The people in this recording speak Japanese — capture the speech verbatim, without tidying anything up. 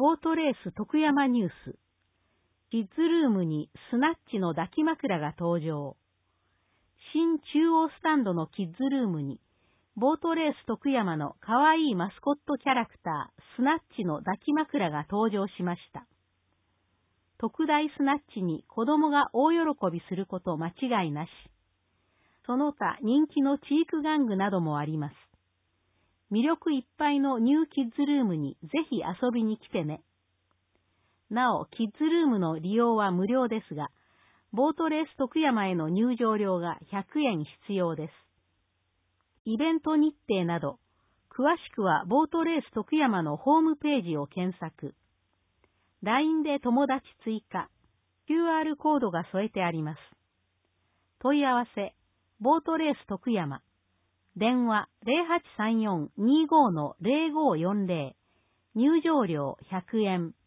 ボートレース徳山ニュース。キッズルームにスナッチの抱き枕が登場。新中央スタンドのキッズルームに、ボートレース徳山のかわいいマスコットキャラクター、スナッチの抱き枕が登場しました。特大スナッチに子供が大喜びすること間違いなし。その他人気のチーク玩具などもあります。魅力いっぱいのニューキッズルームにぜひ遊びに来てね。なお、キッズルームの利用は無料ですが、ボートレース徳山への入場料がひゃくえん必要です。イベント日程など、詳しくはボートレース徳山のホームページを検索。ライン で友達追加、キューアール コードが添えてあります。問い合わせ、ボートレース徳山。電話 ゼロはちさんよん にーごー ゼロごーよんゼロ。入場料ひゃくえん。